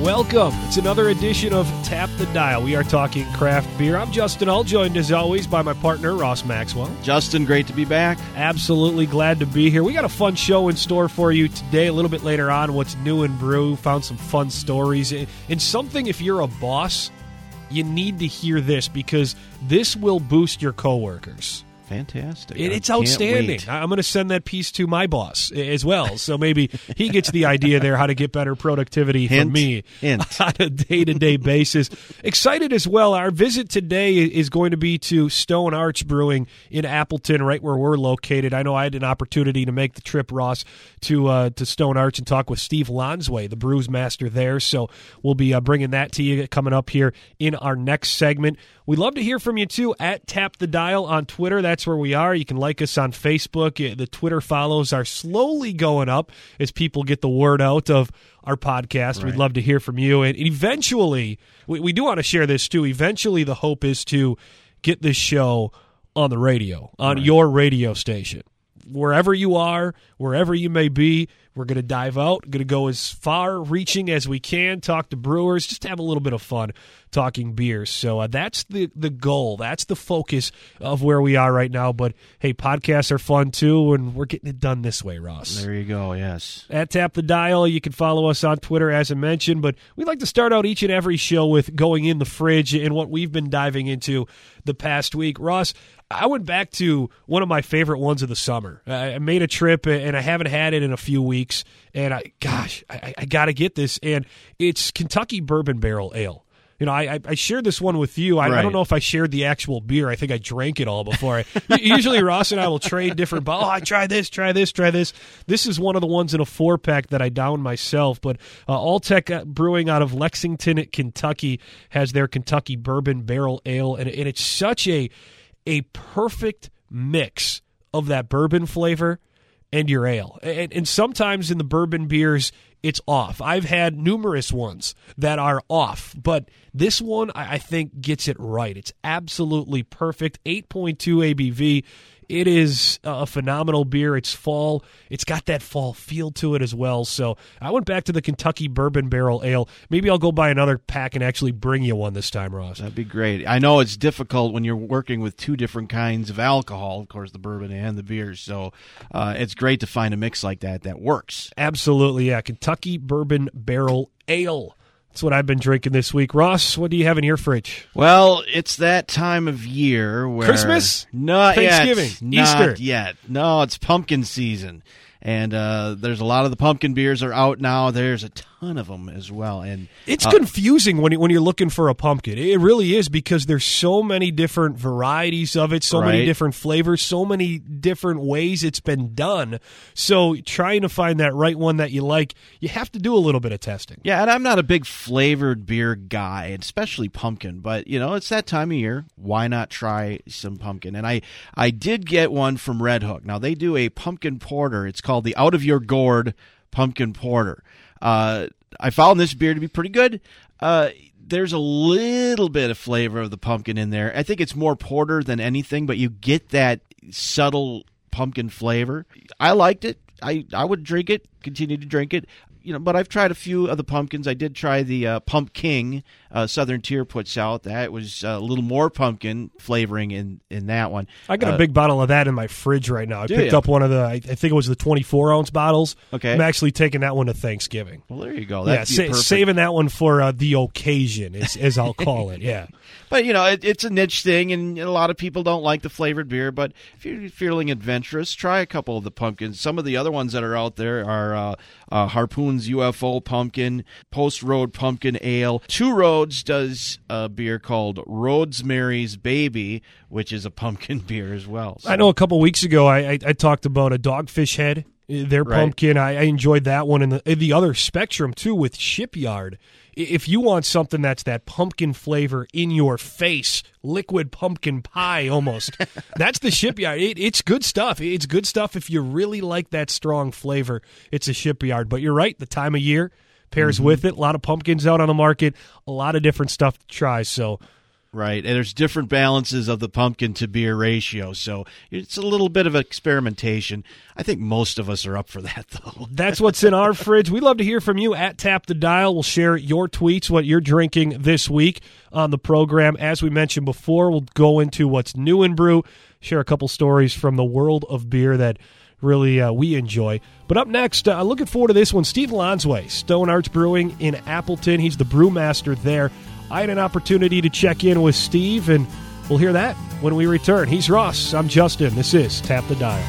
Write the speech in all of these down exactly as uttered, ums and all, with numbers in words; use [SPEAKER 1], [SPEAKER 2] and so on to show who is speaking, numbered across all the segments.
[SPEAKER 1] Welcome. It's another edition of Tap the Dial. We are talking craft beer. I'm Justin Hull, joined as always by my partner, Ross Maxwell.
[SPEAKER 2] Justin, great to be back.
[SPEAKER 1] Absolutely glad to be here. We got a fun show in store for you today. A little bit later on, what's new in brew. Found some fun stories. And something, if you're a boss, you need to hear this because this will boost your coworkers.
[SPEAKER 2] Fantastic.
[SPEAKER 1] It, it's outstanding. I'm going to send that piece to my boss as well. So maybe he gets the idea there how to get better productivity
[SPEAKER 2] hint,
[SPEAKER 1] from me
[SPEAKER 2] hint.
[SPEAKER 1] on a day-to-day basis. Excited as well. Our visit today is going to be to Stone Arch Brewing in Appleton, right where we're located. I know I had an opportunity to make the trip, Ross, to uh, to Stone Arch and talk with Steve Lonsway, the brews master there. So we'll be uh, bringing that to you coming up here in our next segment. We'd love to hear from you, too, at Tap the Dial on Twitter. That's where we are. You can like us on Facebook. The Twitter follows are slowly going up as people get the word out of our podcast. Right. We'd love to hear from you. And eventually, we, we do want to share this, too. Eventually, the hope is to get this show on the radio, on right. your radio station. Wherever you are, wherever you may be, we're going to dive out, going to go as far-reaching as we can, talk to brewers, just have a little bit of fun talking beers. So uh, that's the, the goal. That's the focus of where we are right now. But, hey, podcasts are fun, too, and we're getting it done this way, Ross.
[SPEAKER 2] There you go, yes.
[SPEAKER 1] At Tap the Dial, you can follow us on Twitter, as I mentioned. But we like to start out each and every show with going in the fridge and what we've been diving into the past week. Ross, I went back to one of my favorite ones of the summer. I made a trip, and I haven't had it in a few weeks. And, I, gosh, I, I got to get this. And it's Kentucky Bourbon Barrel Ale. You know, I, I shared this one with you. I,
[SPEAKER 2] right.
[SPEAKER 1] I don't know if I shared the actual beer. I think I drank it all before. I, usually Ross and I will trade different bottles. Oh, I try this, try this, try this. This is one of the ones in a four-pack that I downed myself. But uh, Alltech Brewing out of Lexington, Kentucky, has their Kentucky Bourbon Barrel Ale. And, and it's such a, a perfect mix of that bourbon flavor and your ale. And, and sometimes in the bourbon beers, it's off. I've had numerous ones that are off, but this one I think gets it right. It's absolutely perfect. eight point two A B V. It is a phenomenal beer. It's fall. It's got that fall feel to it as well. So I went back to the Kentucky Bourbon Barrel Ale. Maybe I'll go buy another pack and actually bring you one this time, Ross.
[SPEAKER 2] That'd be great. I know it's difficult when you're working with two different kinds of alcohol, of course, the bourbon and the beers. So uh, it's great to find a mix like that that works.
[SPEAKER 1] Absolutely, yeah. Kentucky Bourbon Barrel Ale. That's what I've been drinking this week. Ross, what do you have in your fridge?
[SPEAKER 2] Well, it's that time of year where...
[SPEAKER 1] Christmas?
[SPEAKER 2] Not
[SPEAKER 1] Thanksgiving?
[SPEAKER 2] Yet.
[SPEAKER 1] Easter?
[SPEAKER 2] Not yet. No, it's pumpkin season. And uh, there's a lot of the pumpkin beers are out now. There's a ton of them as well. And
[SPEAKER 1] it's
[SPEAKER 2] uh,
[SPEAKER 1] confusing when, you, when you're looking for a pumpkin. It really is because there's so many different varieties of it, so
[SPEAKER 2] right.
[SPEAKER 1] many different flavors, so many different ways it's been done. So trying to find that right one that you like, you have to do a little bit of testing.
[SPEAKER 2] Yeah, and I'm not a big flavored beer guy, especially pumpkin. But, you know, it's that time of year. Why not try some pumpkin? And I, I did get one from Red Hook. Now, they do a pumpkin porter. It's called the Out of Your Gourd Pumpkin Porter. Uh, I found this beer to be pretty good. Uh, there's a little bit of flavor of the pumpkin in there. I think it's more porter than anything, but you get that subtle pumpkin flavor. I liked it. I, I would drink it, continue to drink it. You know, but I've tried a few of the pumpkins. I did try the uh, Pump King uh, Southern Tier puts out. That was a little more pumpkin flavoring in, in that one.
[SPEAKER 1] I got
[SPEAKER 2] uh,
[SPEAKER 1] a big bottle of that in my fridge right now. I picked
[SPEAKER 2] you?
[SPEAKER 1] up one of the, I think it was the twenty-four ounce bottles.
[SPEAKER 2] Okay.
[SPEAKER 1] I'm actually taking that one to Thanksgiving.
[SPEAKER 2] Well, there you go. That'd
[SPEAKER 1] yeah,
[SPEAKER 2] be
[SPEAKER 1] sa- saving that one for uh, the occasion, as, as I'll call it. Yeah.
[SPEAKER 2] But, you know, it, it's a niche thing, and a lot of people don't like the flavored beer. But if you're feeling adventurous, try a couple of the pumpkins. Some of the other ones that are out there are uh, uh, Harpoon's U F O Pumpkin, Post Road Pumpkin Ale. Two Roads does a beer called Rhodesmary's Baby, which is a pumpkin beer as well. So.
[SPEAKER 1] I know a couple weeks ago I, I, I talked about a Dogfish Head, their
[SPEAKER 2] Right.
[SPEAKER 1] pumpkin. I, I enjoyed that one. And the, the other spectrum, too, with Shipyard. If you want something that's that pumpkin flavor in your face, liquid pumpkin pie almost, that's the Shipyard. It, it's good stuff. It's good stuff if you really like that strong flavor. It's a Shipyard. But you're right, the time of year pairs mm-hmm. with it. A lot of pumpkins out on the market, a lot of different stuff to try. So
[SPEAKER 2] Right, and there's different balances of the pumpkin to beer ratio, so it's a little bit of experimentation. I think most of us are up for that, though.
[SPEAKER 1] That's what's in our fridge. We'd love to hear from you at Tap the Dial. We'll share your tweets, what you're drinking this week on the program. As we mentioned before, we'll go into what's new in brew, share a couple stories from the world of beer that really uh, we enjoy. But up next, uh, looking forward to this one, Steve Lonsway, Stone Arch Brewing in Appleton. He's the brewmaster there. I had an opportunity to check in with Steve, and we'll hear that when we return. He's Ross. I'm Justin. This is Tap the Dial.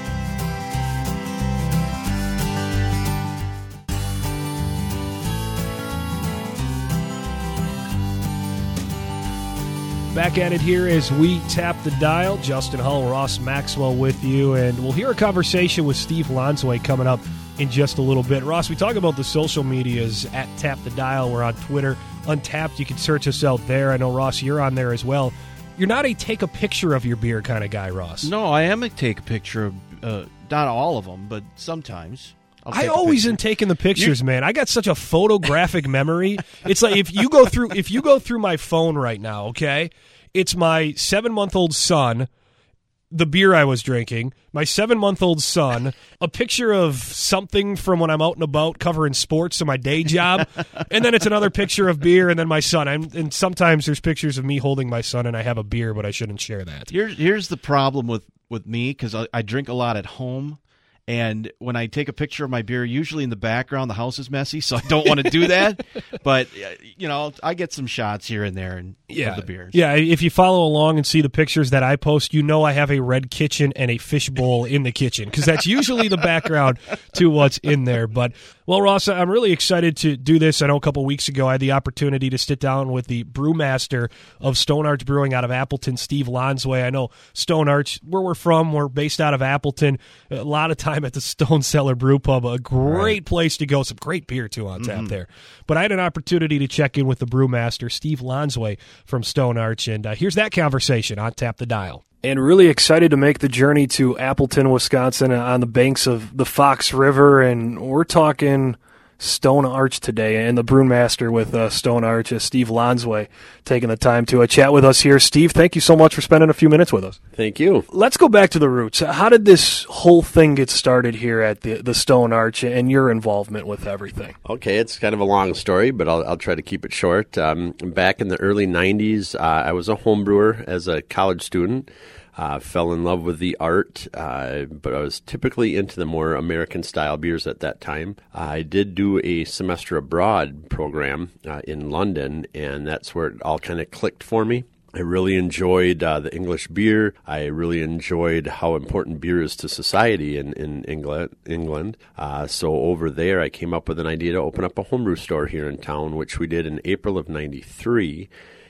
[SPEAKER 1] Back at it here as we tap the dial. Justin Hull, Ross Maxwell with you, and we'll hear a conversation with Steve Lonsway coming up in just a little bit. Ross, we talk about the social medias at Tap the Dial. We're on Twitter, Untapped. You can search us out there. I know, Ross, you're on there as well. You're not a take a picture of your beer kind of guy, Ross.
[SPEAKER 2] No, I am a take a picture of, uh, not all of them, but sometimes.
[SPEAKER 1] I always am taking the pictures, You're... man. I got such a photographic memory. It's like if you go through if you go through my phone right now, okay? It's my seven-month-old son, the beer I was drinking, my seven-month-old son, a picture of something from when I'm out and about covering sports in my day job, and then it's another picture of beer, and then my son. I'm, and sometimes there's pictures of me holding my son, and I have a beer, but I shouldn't share that.
[SPEAKER 2] Here's, here's the problem with, with me, because I, I drink a lot at home. And when I take a picture of my beer, usually in the background, the house is messy, so I don't want to do that. But, you know, I get some shots here and there and
[SPEAKER 1] yeah.
[SPEAKER 2] of the beers.
[SPEAKER 1] Yeah, if you follow along and see the pictures that I post, you know I have a red kitchen and a fishbowl in the kitchen, because that's usually the background to what's in there. But, well, Ross, I'm really excited to do this. I know a couple weeks ago I had the opportunity to sit down with the brewmaster of Stone Arch Brewing out of Appleton, Steve Lonsway. I know Stone Arch, where we're from, we're based out of Appleton. A lot of time at the Stone Cellar Brew Pub, a great right. place to go. Some great beer, too, on tap mm-hmm. there. But I had an opportunity to check in with the brewmaster, Steve Lonsway from Stone Arch, and uh, here's that conversation on Tap the Dial. And really excited to make the journey to Appleton, Wisconsin, on the banks of the Fox River, and we're talking Stone Arch today, and the brewmaster with uh, Stone Arch, uh, Steve Lonsway, taking the time to uh, chat with us here. Steve, thank you so much for spending a few minutes with us.
[SPEAKER 3] Thank you.
[SPEAKER 1] Let's go back to the roots. How did this whole thing get started here at the, the Stone Arch and your involvement with everything?
[SPEAKER 3] Okay, it's kind of a long story, but I'll, I'll try to keep it short. Um, back in the early nineties, uh, I was a home brewer as a college student. Uh, fell in love with the art, uh, but I was typically into the more American-style beers at that time. Uh, I did do a semester abroad program uh, in London, and that's where it all kind of clicked for me. I really enjoyed uh, the English beer. I really enjoyed how important beer is to society in, in England. England. Uh, so over there, I came up with an idea to open up a homebrew store here in town, which we did in April of ninety-three.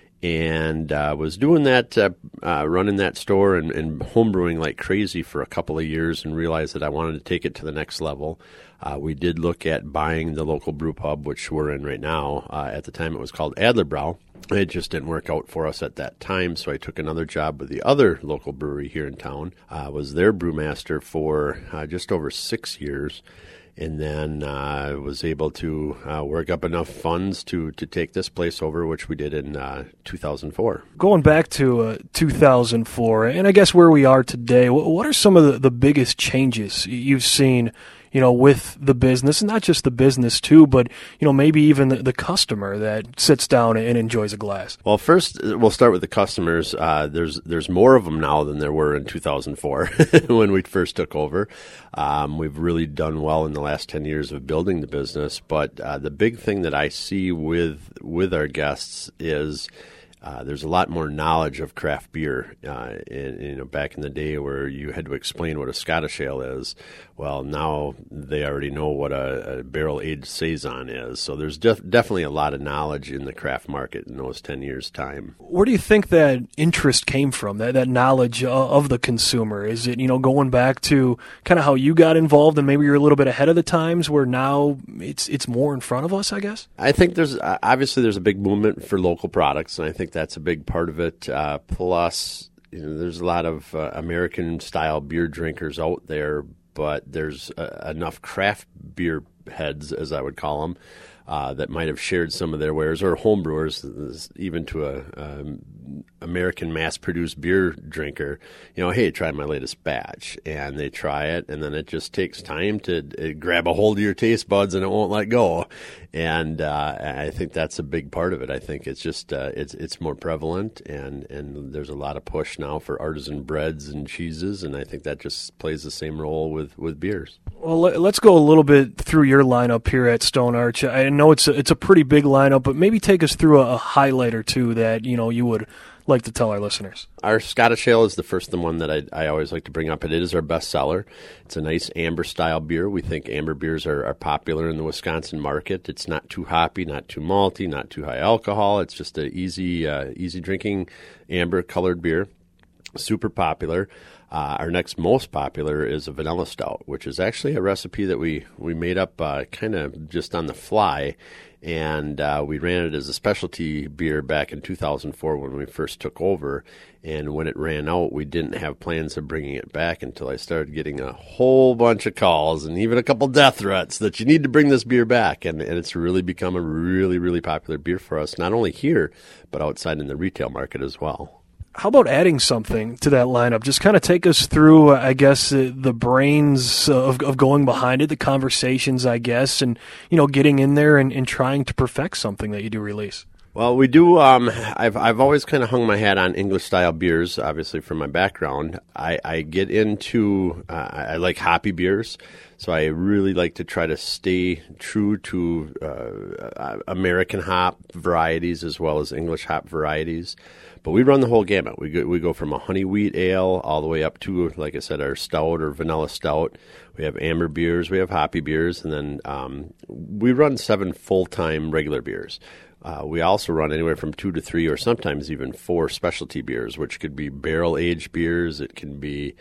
[SPEAKER 3] And uh, was doing that, uh, uh, running that store and, and homebrewing like crazy for a couple of years, and realized that I wanted to take it to the next level. Uh, we did look at buying the local brew pub, which we're in right now. Uh, at the time, it was called Adlerbrow. It just didn't work out for us at that time, so I took another job with the other local brewery here in town. I uh, was their brewmaster for uh, just over six years. And then uh, was able to uh, work up enough funds to, to take this place over, which we did in uh, two thousand four.
[SPEAKER 1] Going back to uh, two thousand four, and I guess where we are today, what are some of the, the biggest changes you've seen, you know, with the business, and not just the business too, but, you know, maybe even the, the customer that sits down and enjoys a glass?
[SPEAKER 3] Well, first we'll start with the customers. Uh, there's there's more of them now than there were in two thousand four when we first took over. Um, we've really done well in the last ten years of building the business, but uh, the big thing that I see with with our guests is Uh, there's a lot more knowledge of craft beer. Uh, in, you know, back in the day where you had to explain what a Scottish ale is, well, now they already know what a, a barrel-aged saison is. So there's def- definitely a lot of knowledge in the craft market in those ten years' time.
[SPEAKER 1] Where do you think that interest came from, that, that knowledge of the consumer? Is it, you know, going back to kind of how you got involved and maybe you're a little bit ahead of the times where now it's it's more in front of us, I guess?
[SPEAKER 3] I think there's uh, obviously there's a big movement for local products, and I think that's a big part of it. Uh, plus, you know, there's a lot of uh, American-style beer drinkers out there, but there's uh, enough craft beer heads, as I would call them, uh, that might have shared some of their wares, or homebrewers, even to a um, American mass-produced beer drinker, you know, hey, try my latest batch. And they try it, and then it just takes time to uh, grab a hold of your taste buds, and it won't let go. And uh, I think that's a big part of it. I think it's just uh, it's it's more prevalent, and, and there's a lot of push now for artisan breads and cheeses, and I think that just plays the same role with, with beers.
[SPEAKER 1] Well, let's go a little bit through your lineup here at Stone Arch. I know it's a, it's a pretty big lineup, but maybe take us through a, a highlight or two that, you know, you would like to tell our listeners.
[SPEAKER 3] Our Scottish Ale is the first one that I, I always like to bring up. It is our best seller. It's a nice amber-style beer. We think amber beers are, are popular in the Wisconsin market. It's not too hoppy, not too malty, not too high alcohol. It's just an easy, uh, easy drinking amber-colored beer. Super popular. Uh, our next most popular is a vanilla stout, which is actually a recipe that we, we made up uh, kind of just on the fly, and uh, we ran it as a specialty beer back in two thousand four when we first took over, and when it ran out, we didn't have plans of bringing it back until I started getting a whole bunch of calls and even a couple death threats that you need to bring this beer back, and, and it's really become a really, really popular beer for us, not only here, but outside in the retail market as well.
[SPEAKER 1] How about adding something to that lineup? Just kind of take us through, uh, I guess, uh, the brains of, of going behind it, the conversations, I guess, and, you know, getting in there and, and trying to perfect something that you do release.
[SPEAKER 3] Well, we do. Um, I've I've always kind of hung my hat on English style beers, obviously from my background. I, I get into uh, I like hoppy beers, so I really like to try to stay true to uh, American hop varieties as well as English hop varieties. But we run the whole gamut. We go, we go from a honey wheat ale all the way up to, like I said, our stout or vanilla stout. We have amber beers, we have hoppy beers, and then um, we run seven full-time regular beers. Uh, we also run anywhere from two to three or sometimes even four specialty beers, which could be barrel-aged beers. It can be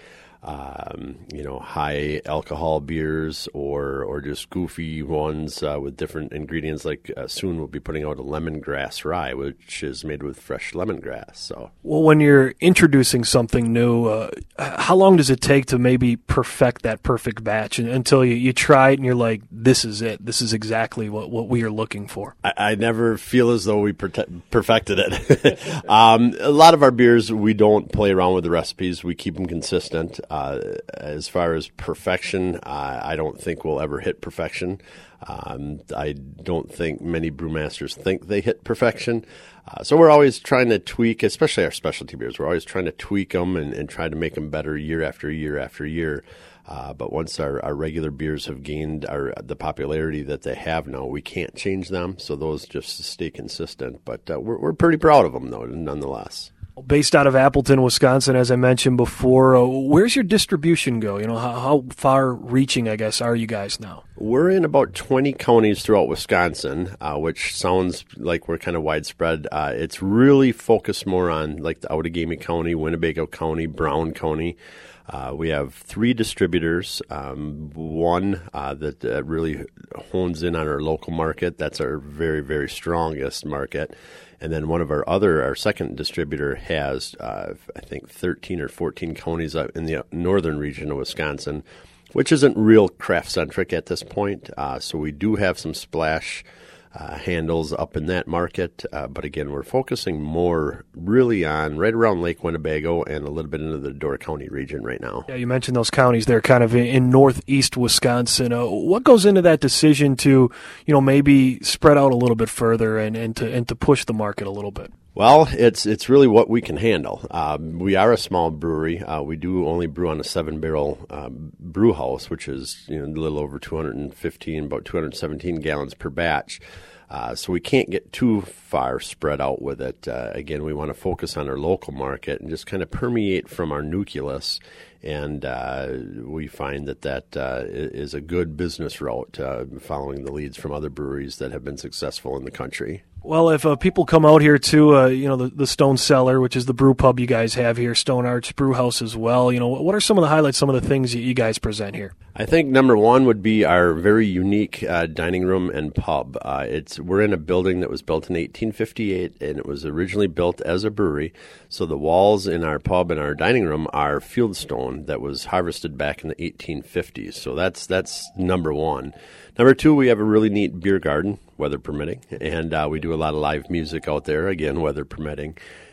[SPEAKER 3] um, you know, high alcohol beers or or just goofy ones uh, with different ingredients. Like uh, soon we'll be putting out a lemongrass rye, which is made with fresh lemongrass. So,
[SPEAKER 1] well, when you're introducing something new, uh, how long does it take to maybe perfect that perfect batch until you, you try it and you're like, this is it. This is exactly what, what we are looking for.
[SPEAKER 3] I, I never feel as though we prote- perfected it. um, a lot of our beers, we don't play around with the recipes. We keep them consistent. Uh, as far as perfection, uh, I don't think we'll ever hit perfection. Um, I don't think many brewmasters think they hit perfection. Uh, so we're always trying to tweak, especially our specialty beers. We're always trying to tweak them and, and try to make them better year after year after year. Uh, but once our, our regular beers have gained our, the popularity that they have now, we can't change them. So those just stay consistent. But uh, we're, we're pretty proud of them, though, nonetheless.
[SPEAKER 1] Based out of Appleton, Wisconsin, as I mentioned before, uh, where's your distribution go? You know, how, how far-reaching, I guess, are you guys now?
[SPEAKER 3] We're in about twenty counties throughout Wisconsin, uh, which sounds like we're kind of widespread. Uh, it's really focused more on like the Outagamie County, Winnebago County, Brown County. Uh, we have three distributors, um, one uh, that uh, really hones in on our local market. That's our very, very strongest market. And then one of our other, our second distributor has, uh, I think, thirteen or fourteen counties up in the northern region of Wisconsin, which isn't real craft-centric at this point. Uh, so we do have some splash uh, handles up in that market. Uh, but again, we're focusing more really on right around Lake Winnebago and a little bit into the Door County region right now.
[SPEAKER 1] Yeah, you mentioned those counties. They're kind of in, in northeast Wisconsin. Uh, what goes into that decision to, you know, maybe spread out a little bit further and, and to and to push the market a little bit?
[SPEAKER 3] Well, it's it's really what we can handle. Um, we are a small brewery. Uh, we do only brew on a seven-barrel um, brew house, which is you know, a little over two hundred fifteen, about two hundred seventeen gallons per batch. Uh, so we can't get too far spread out with it. Uh, again, we want to focus on our local market and just kind of permeate from our nucleus. And uh, we find that that uh, is a good business route, uh, following the leads from other breweries that have been successful in the country.
[SPEAKER 1] Well, if uh, people come out here to, uh, you know, the, the Stone Cellar, which is the brew pub you guys have here, Stone Arch Brew House as well, you know, what are some of the highlights, some of the things that you guys present here?
[SPEAKER 3] I think number one would be our very unique uh, dining room and pub. Uh, it's we're in a building that was built in eighteen fifty-eight, and it was originally built as a brewery. So the walls in our pub and our dining room are fieldstone that was harvested back in the eighteen fifties. So that's that's number one. Number two, we have a really neat beer garden, weather permitting, and uh, we do a lot of live music out there, again, weather permitting.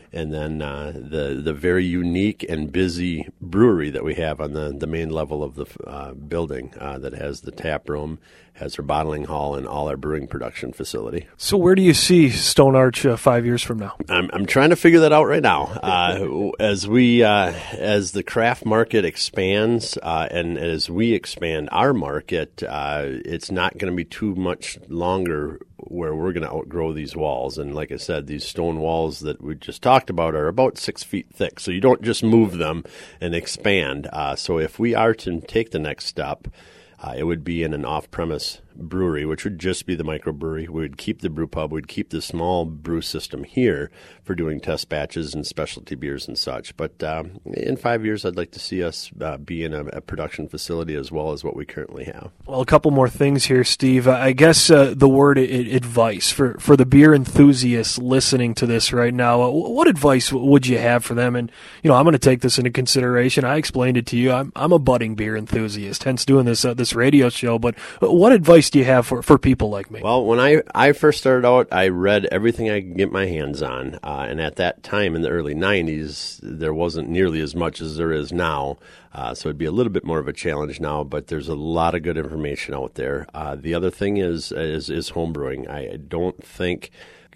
[SPEAKER 3] and then uh, the the very unique and busy brewery that we have on the, the main level of the uh, building uh, that has the tap room, has our bottling hall, and all our brewing production facility.
[SPEAKER 1] So where do you see Stone Arch uh, five years from now?
[SPEAKER 3] I'm I'm trying to figure that out right now. Uh, as we uh, as the craft market expands uh, and as we expand our market, uh, it's not going to be too much longer where we're going to outgrow these walls. And like I said, these stone walls that we just talked about are about six feet thick. So you don't just move them and expand. Uh, so if we are to take the next step, Uh, it would be in an off-premise brewery, which would just be the microbrewery. We would keep the brew pub. We'd keep the small brew system here for doing test batches and specialty beers and such. But um, in five years, I'd like to see us uh, be in a, a production facility as well as what we currently have.
[SPEAKER 1] Well, a couple more things here, Steve. I guess uh, the word I- advice for, for the beer enthusiasts listening to this right now, uh, what advice would you have for them? And, you know, I'm going to take this into consideration. I explained it to you. I'm, I'm a budding beer enthusiast, hence doing this uh, this radio show. But what advice do you have for, for people like me?
[SPEAKER 3] Well, when I, I first started out, I read everything I could get my hands on. Uh, and at that time in the early nineties, there wasn't nearly as much as there is now. Uh, so it'd be a little bit more of a challenge now, but there's a lot of good information out there. Uh, the other thing is, is, is homebrewing. I don't think...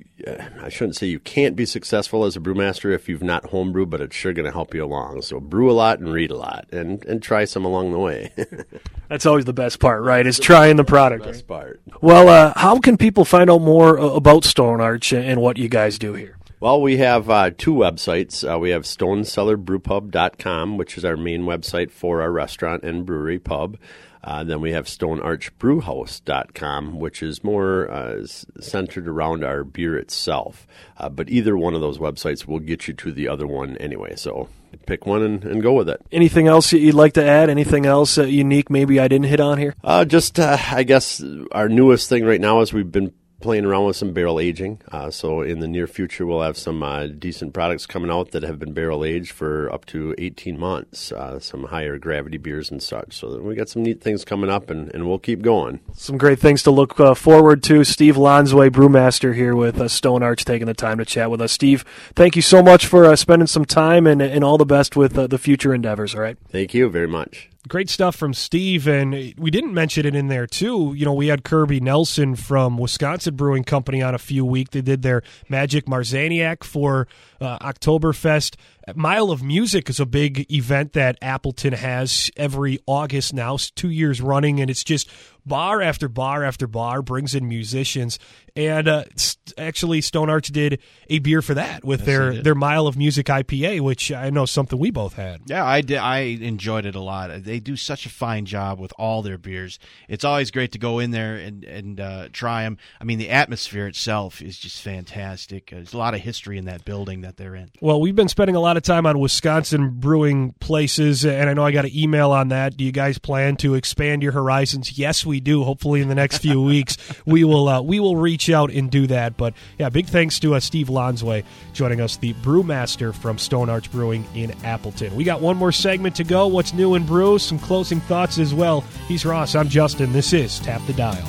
[SPEAKER 3] I shouldn't say you can't be successful as a brewmaster if you've not homebrewed, but it's sure going to help you along. So brew a lot and read a lot and, and try some along the way.
[SPEAKER 1] That's always the best part, right, is trying the product.
[SPEAKER 3] The best part.
[SPEAKER 1] Well, uh, how can people find out more uh, about Stone Arch and what you guys do here?
[SPEAKER 3] Well, we have uh, two websites. Uh, we have stone cellar brew pub dot com, which is our main website for our restaurant and brewery pub. Uh, then we have stone arch brew house dot com, which is more uh, centered around our beer itself. Uh, but either one of those websites will get you to the other one anyway. So pick one and, and go with it.
[SPEAKER 1] Anything else you'd like to add? Anything else uh, unique maybe I didn't hit on here?
[SPEAKER 3] Uh, just, uh, I guess, our newest thing right now is we've been playing around with some barrel aging. Uh, so in the near future, we'll have some uh, decent products coming out that have been barrel aged for up to eighteen months, uh, some higher gravity beers and such. So we got some neat things coming up, and, and we'll keep going.
[SPEAKER 1] Some great things to look uh, forward to. Steve Lonsway, brewmaster here with uh, Stone Arch, taking the time to chat with us. Steve, thank you so much for uh, spending some time, and, and all the best with uh, the future endeavors, all right?
[SPEAKER 3] Thank you very much.
[SPEAKER 1] Great stuff from Steve, and we didn't mention it in there, too. You know, we had Kirby Nelson from Wisconsin Brewing Company on a few weeks. They did their Magic Marzaniak for uh, Oktoberfest. Mile of Music is a big event that Appleton has every August now, two years running, and it's just bar after bar after bar, brings in musicians. And uh, actually, Stone Arch did a beer for that with
[SPEAKER 2] yes,
[SPEAKER 1] their, their Mile of Music I P A, which I know is something we both had.
[SPEAKER 2] Yeah, I did. I enjoyed it a lot. They do such a fine job with all their beers. It's always great to go in there and, and uh, try them. I mean, the atmosphere itself is just fantastic. There's a lot of history in that building that they're in.
[SPEAKER 1] Well, we've been spending a lot of time on Wisconsin brewing places, and I know I got an email on that. Do you guys plan to expand your horizons? Yes, we do. Hopefully in the next few weeks, we will uh, we will reach out and do that. But, yeah, big thanks to uh, Steve Lonsway joining us, the brewmaster from Stone Arch Brewing in Appleton. We got one more segment to go. What's new in brew? Some closing thoughts as well. He's Ross. I'm Justin. This is Tap the Dial.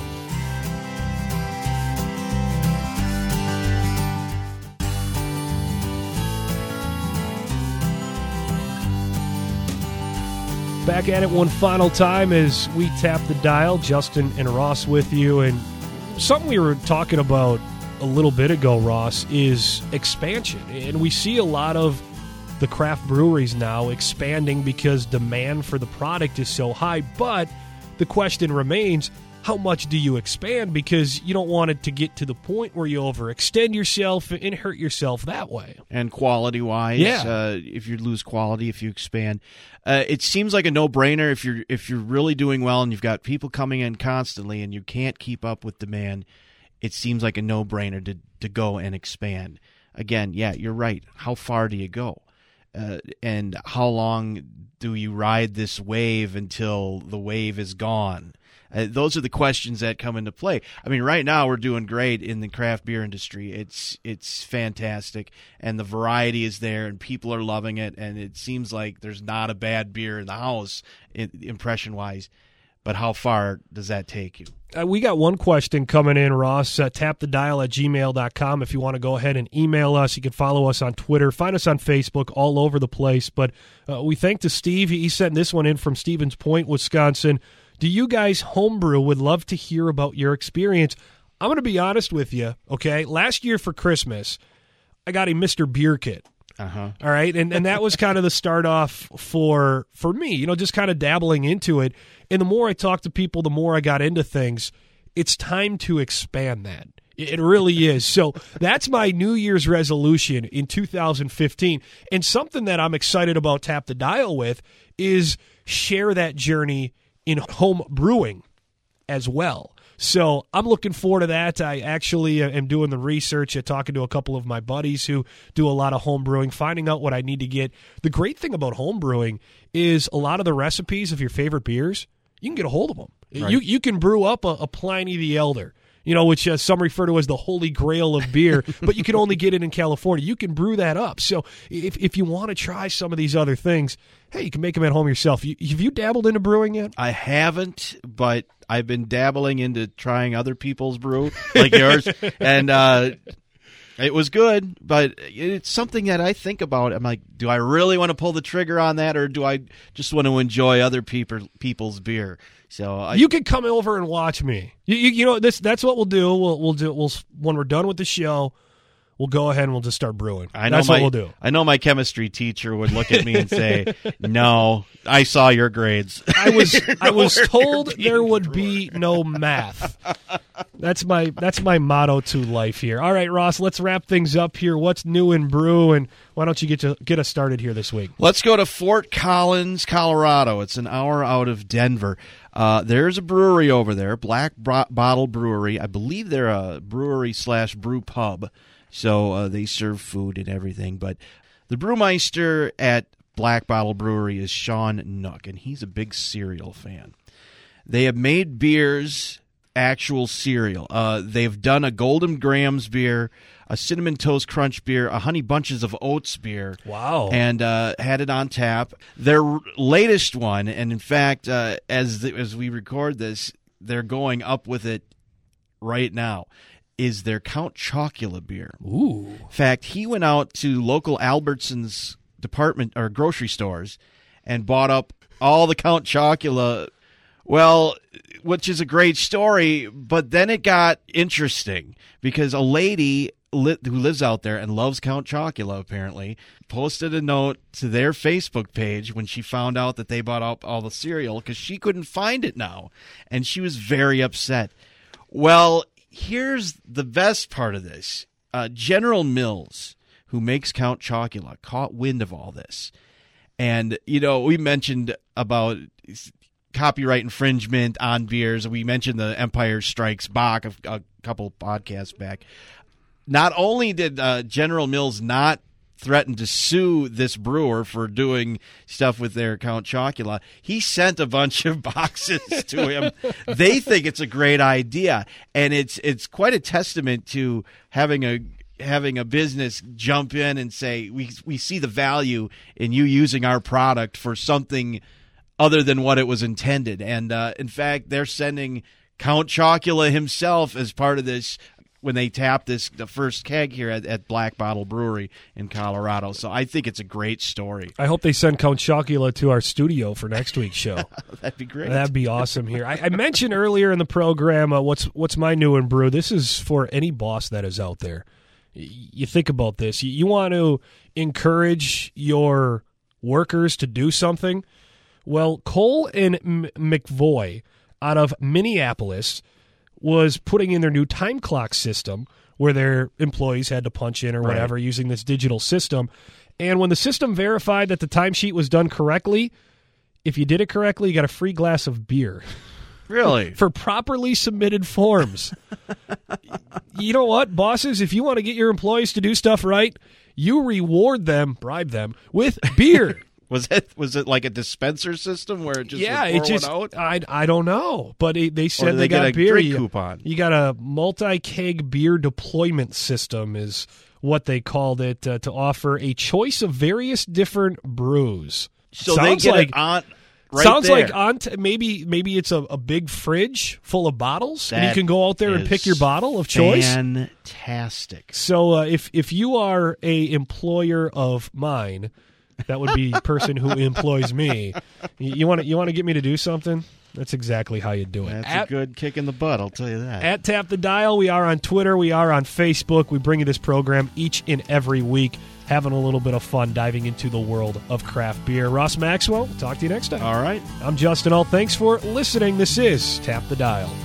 [SPEAKER 1] Back at it one final time as we tap the dial. Justin and Ross with you. And something we were talking about a little bit ago, Ross, is expansion. And we see a lot of the craft breweries now expanding because demand for the product is so high. But the question remains, how much do you expand? Because you don't want it to get to the point where you overextend yourself and hurt yourself that way.
[SPEAKER 2] And quality-wise,
[SPEAKER 1] yeah.
[SPEAKER 2] uh, if you lose quality, if you expand, uh, it seems like a no-brainer. If you're if you're really doing well and you've got people coming in constantly and you can't keep up with demand, it seems like a no-brainer to to go and expand. Again, yeah, you're right. How far do you go? Uh, and how long do you ride this wave until the wave is gone? Uh, those are the questions that come into play. I mean, right now we're doing great in the craft beer industry. It's it's fantastic, and the variety is there, and people are loving it, and it seems like there's not a bad beer in the house, impression-wise. but how far does that take you?
[SPEAKER 1] Uh, we got one question coming in, Ross. Uh, tap the dial at gmail dot com if you want to go ahead and email us. You can follow us on Twitter. Find us on Facebook, all over the place. But uh, we thank to Steve. He sent this one in from Stevens Point, Wisconsin. Do you guys homebrew? Would love to hear about your experience. I'm going to be honest with you, okay? Last year for Christmas, I got a Mister Beer kit.
[SPEAKER 2] Uh-huh.
[SPEAKER 1] All right, and and that was kind of the start off for for me, you know, just kind of dabbling into it. And the more I talked to people, the more I got into things. It's time to expand that. It really is. So that's my New Year's resolution in two thousand fifteen. And something that I'm excited about Tap the Dial with is share that journey in home brewing as well. So I'm looking forward to that. I actually am doing the research, uh, talking to a couple of my buddies who do a lot of home brewing, finding out what I need to get. The great thing about home brewing is a lot of the recipes of your favorite beers, you can get a hold of them.
[SPEAKER 2] Right.
[SPEAKER 1] You you can brew up a, a Pliny the Elder, you know, which uh, some refer to as the holy grail of beer, but you can only get it in California. You can brew that up. So if if you want to try some of these other things, hey, you can make them at home yourself. You, have you dabbled into brewing yet?
[SPEAKER 2] I haven't, but I've been dabbling into trying other people's brew, like yours, and uh, it was good, but it's something that I think about. I'm like, do I really want to pull the trigger on that, or do I just want to enjoy other people, people's beer? So I,
[SPEAKER 1] you can come over and watch me. You, you, you know this. That's what we'll do. We'll we'll do. We'll when we're done with the show, we'll go ahead and we'll just start brewing.
[SPEAKER 2] I know
[SPEAKER 1] That's
[SPEAKER 2] my,
[SPEAKER 1] what we'll do.
[SPEAKER 2] I know my chemistry teacher would look at me and say, "No, I saw your grades.
[SPEAKER 1] I was I was told there would be no math." That's my that's my motto to life here. All right, Ross, let's wrap things up here. What's new in brew, and why don't you get to get us started here this week?
[SPEAKER 2] Let's go to Fort Collins, Colorado. It's an hour out of Denver. Uh, there's a brewery over there, Black Bro- Bottle Brewery. I believe they're a brewery slash brew pub, so uh, they serve food and everything. But the brewmeister at Black Bottle Brewery is Sean Nook, and he's a big cereal fan. They have made beers, actual cereal. Uh, they've done a Golden Grahams beer, a Cinnamon Toast Crunch beer, a Honey Bunches of Oats beer.
[SPEAKER 1] Wow.
[SPEAKER 2] And uh, had it on tap. Their latest one, and in fact, uh, as the, as we record this, they're going up with it right now, is their Count Chocula beer.
[SPEAKER 1] Ooh.
[SPEAKER 2] In fact, he went out to local Albertsons department or grocery stores and bought up all the Count Chocula. Well, which is a great story, but then it got interesting because a lady li- who lives out there and loves Count Chocula, apparently, posted a note to their Facebook page when she found out that they bought up all the cereal because she couldn't find it now, and she was very upset. Well, here's the best part of this. Uh, General Mills, who makes Count Chocula, caught wind of all this. And, you know, we mentioned about copyright infringement on beers. We mentioned the Empire Strikes Back a, a couple podcasts back. Not only did uh, General Mills not threaten to sue this brewer for doing stuff with their Count Chocula, he sent a bunch of boxes to him. They think it's a great idea, and it's it's quite a testament to having a having a business jump in and say, we we see the value in you using our product for something other than what it was intended. And uh, in fact, they're sending Count Chocula himself as part of this when they tap this the first keg here at, at Black Bottle Brewery in Colorado. So I think it's a great story.
[SPEAKER 1] I hope they send Count Chocula to our studio for next week's show.
[SPEAKER 2] That'd be great.
[SPEAKER 1] That'd be awesome here. I, I mentioned earlier in the program uh, what's what's my new in brew. This is for any boss that is out there. Y- you think about this. You, you want to encourage your workers to do something. Well, Cole and M- McVoy out of Minneapolis was putting in their new time clock system where their employees had to punch in or whatever
[SPEAKER 2] right.
[SPEAKER 1] using this digital system. And when the system verified that the timesheet was done correctly, if you did it correctly, you got a free glass of beer.
[SPEAKER 2] Really?
[SPEAKER 1] For properly submitted forms. You know what, bosses? If you want to get your employees to do stuff right, you reward them, bribe them, with beer.
[SPEAKER 2] Was it was it like a dispenser system where it just
[SPEAKER 1] yeah,
[SPEAKER 2] would
[SPEAKER 1] it
[SPEAKER 2] pour
[SPEAKER 1] just
[SPEAKER 2] one out?
[SPEAKER 1] I I don't know, but it, they said
[SPEAKER 2] Or do
[SPEAKER 1] they,
[SPEAKER 2] they
[SPEAKER 1] got
[SPEAKER 2] get a
[SPEAKER 1] beer.
[SPEAKER 2] drink
[SPEAKER 1] You,
[SPEAKER 2] coupon?
[SPEAKER 1] you got a multi-keg beer deployment system, is what they called it, uh, to offer a choice of various different brews.
[SPEAKER 2] So
[SPEAKER 1] Sounds
[SPEAKER 2] they get
[SPEAKER 1] like
[SPEAKER 2] it on right
[SPEAKER 1] Sounds
[SPEAKER 2] there.
[SPEAKER 1] like on t- maybe maybe it's a, a big fridge full of bottles, and
[SPEAKER 2] That
[SPEAKER 1] you can go out there and pick your bottle of choice.
[SPEAKER 2] Fantastic.
[SPEAKER 1] So uh, if if you are a employer of mine, that would be the person who employs me. You want to you want to get me to do something? That's exactly how you do it.
[SPEAKER 2] That's
[SPEAKER 1] At,
[SPEAKER 2] a good kick in the butt, I'll tell you that.
[SPEAKER 1] At Tap the Dial, we are on Twitter, we are on Facebook. We bring you this program each and every week, having a little bit of fun diving into the world of craft beer. Ross Maxwell, talk to you next time.
[SPEAKER 2] All right.
[SPEAKER 1] I'm Justin Alt. Thanks for listening. This is Tap the Dial.